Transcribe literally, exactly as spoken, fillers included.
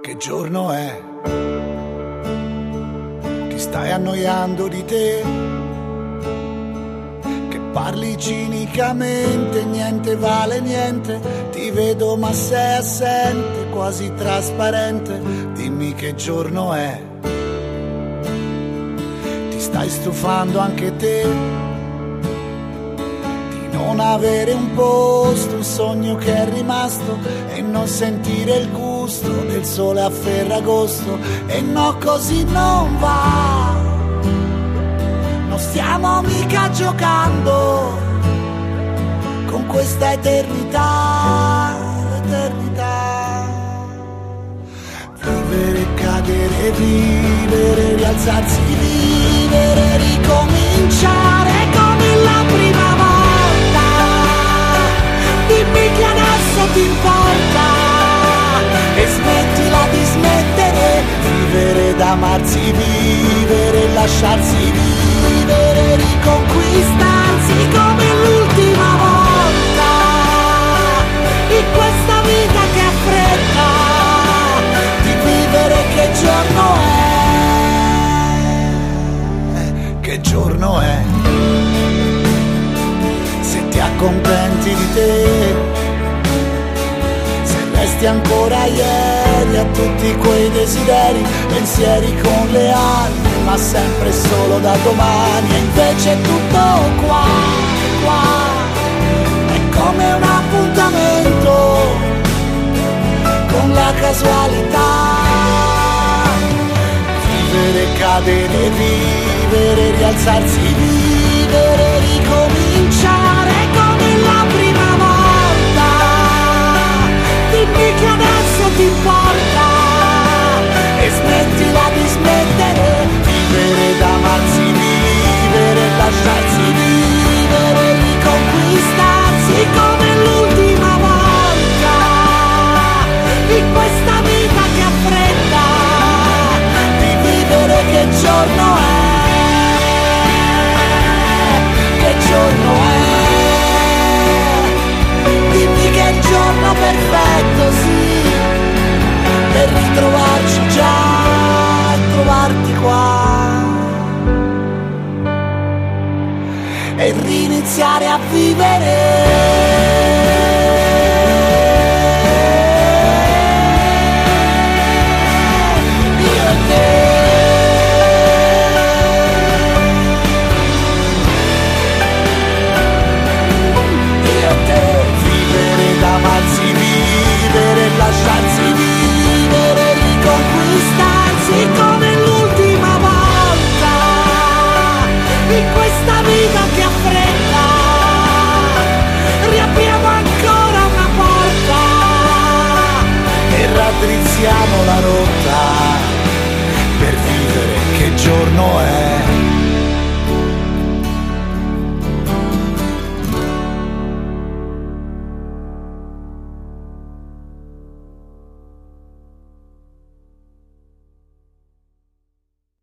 Che giorno è? Ti stai annoiando di te? Che parli cinicamente, niente vale niente. Ti vedo ma sei assente, quasi trasparente. Dimmi che giorno è? Ti stai stufando anche te? Non avere un posto, un sogno che è rimasto, e non sentire il gusto del sole a Ferragosto. E no, così non va, non stiamo mica giocando con questa eternità, eternità. Vivere, cadere, vivere, rialzarsi, vivere, ricominciare come la prima volta. Dimmi che adesso ti importa e smettila di smettere. Vivere, d'amarsi, vivere, lasciarsi vivere, riconquistarsi come l'ultima volta. In questa vita che ha fretta di vivere, che giorno è? Che giorno è? Ti accontenti di te, se resti ancora ieri a tutti quei desideri, pensieri con le ali, ma sempre solo da domani. E invece è tutto qua, qua, è come un appuntamento con la casualità. Vivere, cadere, vivere, rialzarsi, vivere, ricominciare come la prima volta. Dimmi che adesso ti importa e smettila di smettere. Vivere, d'amarsi, vivere, lasciarsi vivere, riconquistarsi come l'ultima volta. In questa vita che ha fretta di vivere, che giorno è? Che giorno è? Dimmi che è il giorno perfetto, sì, per ritrovarci già e trovarti qua e riniziare a vivere